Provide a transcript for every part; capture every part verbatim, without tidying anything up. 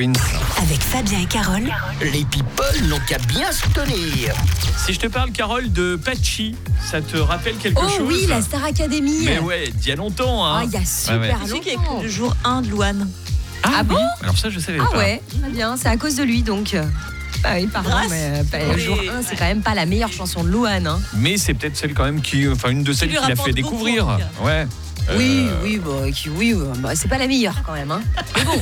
Queens. Avec Fabien et Carole, Les people n'ont qu'à bien se tenir. Si je te parle, Carole, de Patchy, ça te rappelle quelque Oh chose? oui, la Star Academy. Mais ouais, d'il y a longtemps. Hein. Ah, il y a super Ouais, ouais. longtemps. Tu sais qu'il y a que le jour un de Louane. Ah, Ah oui. bon? Alors ça, je savais Ah pas. ouais, très bien, c'est à cause de lui donc. Bah oui, pardon, Grâce. mais euh, bah, le Oui. jour un, c'est quand même pas la meilleure chanson de Louane. Hein. Mais c'est peut-être celle quand même qui, enfin une de celles lui qui l'a rapporte fait beaucoup, découvrir. en tout cas. Ouais. Oui, Euh, oui, bah, qui- oui, euh, bah, c'est pas la meilleure quand même. Hein.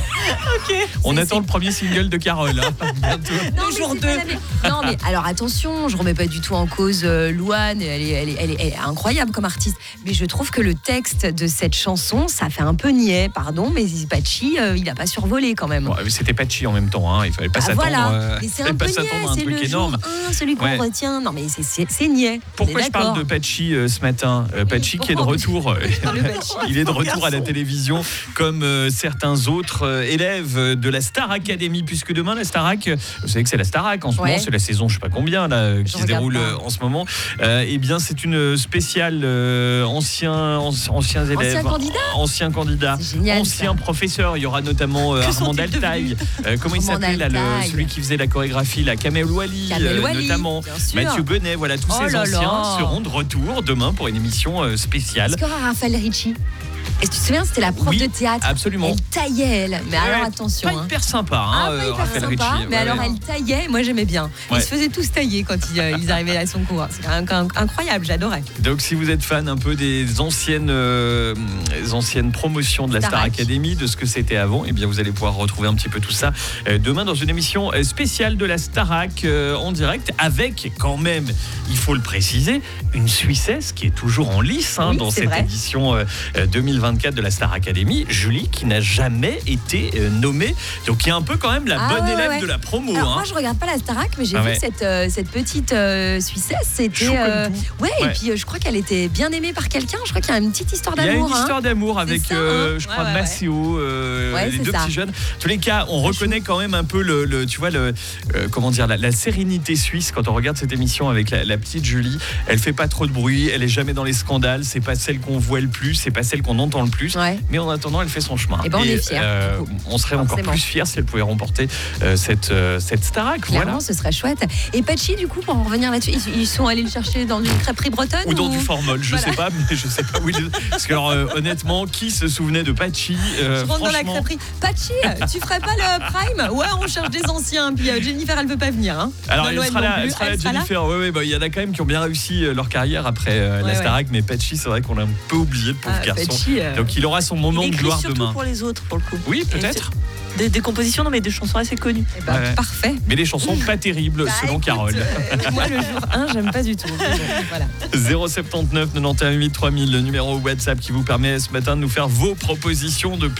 On c'est- attend le premier single de Carole. Hein, bientôt. Non, mais jour c'est pas deux. la meilleure. Non, mais alors attention, je remets pas du tout en cause euh, Louane, elle est, elle, est, elle, est, elle est incroyable comme artiste. Mais je trouve que le texte de cette chanson, ça fait un peu niais, pardon, mais Patchy, euh, il a pas survolé quand même. Bon, mais c'était Patchy en même temps. Hein. Il fallait pas Ah, s'attendre. voilà, euh, mais c'est fallait un peu pas niais, s'attendre à un c'est truc le énorme. jour un, celui qu'on Ouais. retient. Non mais c'est, c'est, c'est niais. Pourquoi On est je parle d'accord. de Patchy euh, ce matin euh, Patchy qui est de pourquoi retour. Le Patchy. Il est de retour à la garçon. télévision comme euh, certains autres euh, élèves de la Star Academy, puisque demain la Starac, euh, vous savez que c'est la Starac en ce Ouais. moment, c'est la saison je sais pas combien là, qui Je se regarde déroule pas. euh, en ce moment. Euh, et bien c'est une spéciale euh, anciens anci- anciens élèves, Anciens candidats anciens candidats, C'est génial, anciens ça. professeurs. Il y aura notamment euh, Que Armand sont-ils Altaï, euh, comment il Armand s'appelait là, le- Altaï. celui qui faisait la chorégraphie, là, Kamel Wally, Kamel euh, Wally, notamment. bien sûr. Mathieu Gonnet, voilà, tous Oh ces là anciens là. seront de retour demain pour une émission euh, spéciale. Est-ce qu'il y aura Raphaël Ricci? Est-ce que tu te souviens, c'était la prof Oui, de théâtre. absolument. Elle taillait, elle. Mais alors Ouais, attention. Pas hein. hyper sympa, hein, Ah, euh, pas hyper Raphaël sympa, Ricci. mais Ouais, alors ouais. elle taillait, moi j'aimais bien. Ouais. Ils se faisaient tous tailler quand ils, euh, ils arrivaient à son cours. C'est quand même inc- incroyable, j'adorais. Donc si vous êtes fan un peu des anciennes, euh, des anciennes promotions de la Star Starac. Academy, de ce que c'était avant, eh bien vous allez pouvoir retrouver un petit peu tout ça euh, demain dans une émission euh, spéciale de la Starac euh, en direct, avec quand même, il faut le préciser, une Suissesse qui est toujours en lice hein, Oui, dans c'est cette vrai. édition euh, deux mille vingt-quatre de la Star Academy, Julie, qui n'a jamais été euh, nommée, donc il y a un peu quand même la Ah, bonne ouais, élève ouais. de la promo. Alors hein. moi je regarde pas la Starac, mais j'ai Ah vu ouais. que cette, euh, cette petite euh, Suissesse, Chaud c'était. comme euh, tout. ouais, Ouais. et puis euh, je crois qu'elle était bien aimée par quelqu'un. Je crois qu'il y a une petite histoire Il y a d'amour. une hein. histoire d'amour avec, ça, euh, hein. je Ouais, crois, ouais, ouais. Maceo, euh, Ouais, les c'est deux ça. petits jeunes. En tous les cas, on reconnaît quand même un peu le, le- tu vois, le, euh, comment dire, la, la sérénité suisse quand on regarde cette émission avec la, la petite Julie. Elle fait pas trop de bruit, elle est jamais dans les scandales. C'est pas celle qu'on voit le plus, c'est pas celle qu'on entend le plus. Ouais. Mais en attendant, elle fait son chemin. Eh ben, on est fiers, euh, du coup. on serait encore Forcément. plus fiers si elle pouvait remporter euh, cette, euh, cette Starac. Clairement, Voilà. ce serait chouette. Et Patchy, du coup, pour en revenir là-dessus, ils, ils sont allés le chercher dans une crêperie bretonne Ou dans du formol, je Voilà. sais pas, mais je sais pas où il est. Parce que, alors, euh, honnêtement, qui se souvenait de Patchy euh, Je rentre dans la franchement, crêperie. Patchy, tu ferais pas le prime? Ouais, on cherche des anciens. Puis euh, Jennifer, elle veut pas venir. Hein. Alors, Nolwenn elle sera non là, plus. elle sera là, Elle sera là. Jennifer. Ouais, ouais, bah, il y en a quand même qui ont bien réussi euh, leur carrière après euh, Ouais, la Starac, mais Patchy, c'est vrai qu'on l'a un peu oublié, le pauvre Ah, garçon. Patchy, euh, Donc, il aura son moment Il de écrit gloire surtout demain. pour les autres, pour le coup. Oui, Et peut-être. Des, des compositions, non mais des chansons assez connues. eh ben, Ouais. Parfait. Mais les chansons pas terribles, Bah, selon écoute, Carole. euh, moi, le jour un, j'aime pas du tout. Mais bon, voilà. zéro sept neuf, neuf un huit, trois mille, le numéro WhatsApp qui vous permet ce matin de nous faire vos propositions de